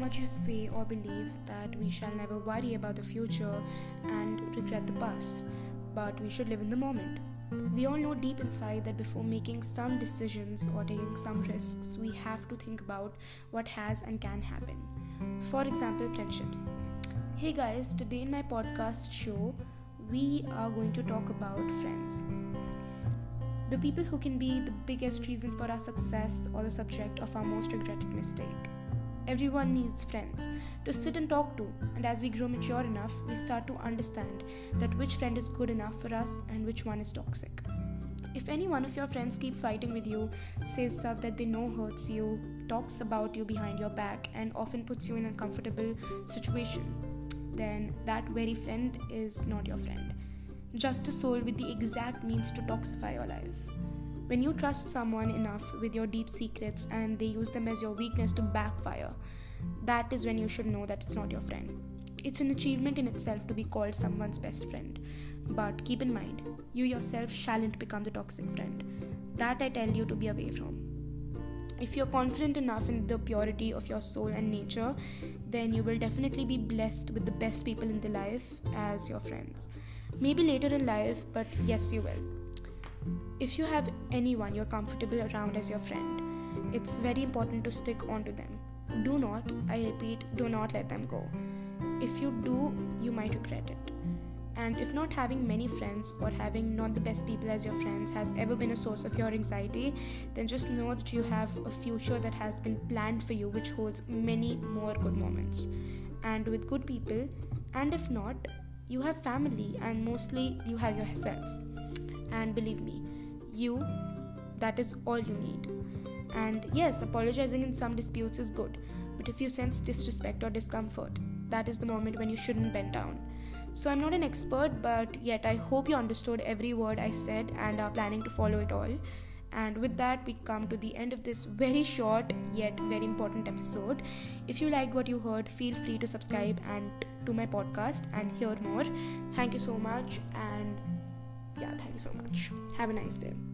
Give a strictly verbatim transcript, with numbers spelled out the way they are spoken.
much you say or believe that we shall never worry about the future and regret the past, but we should live in the moment. We all know deep inside that before making some decisions or taking some risks, we have to think about what has and can happen. For example, friendships. Hey guys, today in my podcast show, we are going to talk about friends. The people who can be the biggest reason for our success or the subject of our most regretted mistake. Everyone needs friends to sit and talk to, and as we grow mature enough, we start to understand that which friend is good enough for us and which one is toxic. If any one of your friends keep fighting with you, says stuff that they know hurts you, talks about you behind your back, and often puts you in an uncomfortable situation, then that very friend is not your friend. Just a soul with the exact means to toxify your life. When you trust someone enough with your deep secrets and they use them as your weakness to backfire, that is when you should know that it's not your friend. It's an achievement in itself to be called someone's best friend. But keep in mind, you yourself shan't become the toxic friend. That I tell you to be away from. If you're confident enough in the purity of your soul and nature, then you will definitely be blessed with the best people in the life as your friends. Maybe later in life, but yes, you will. If you have anyone you're comfortable around as your friend, it's very important to stick on to them. Do not, I repeat, do not let them go. If you do, you might regret it. And if not having many friends or having not the best people as your friends has ever been a source of your anxiety, then just know that you have a future that has been planned for you, which holds many more good moments. And with good people, and if not, you have family, and mostly you have yourself. And believe me, you, that is all you need. And yes, apologizing in some disputes is good, but if you sense disrespect or discomfort, that is the moment when you shouldn't bend down. So I'm not an expert, but yet I hope you understood every word I said and are planning to follow it all. And with that, we come to the end of this very short yet very important episode. If you liked what you heard, feel free to subscribe and to my podcast and hear more. Thank you so much, and yeah, thank you so much. Have a nice day.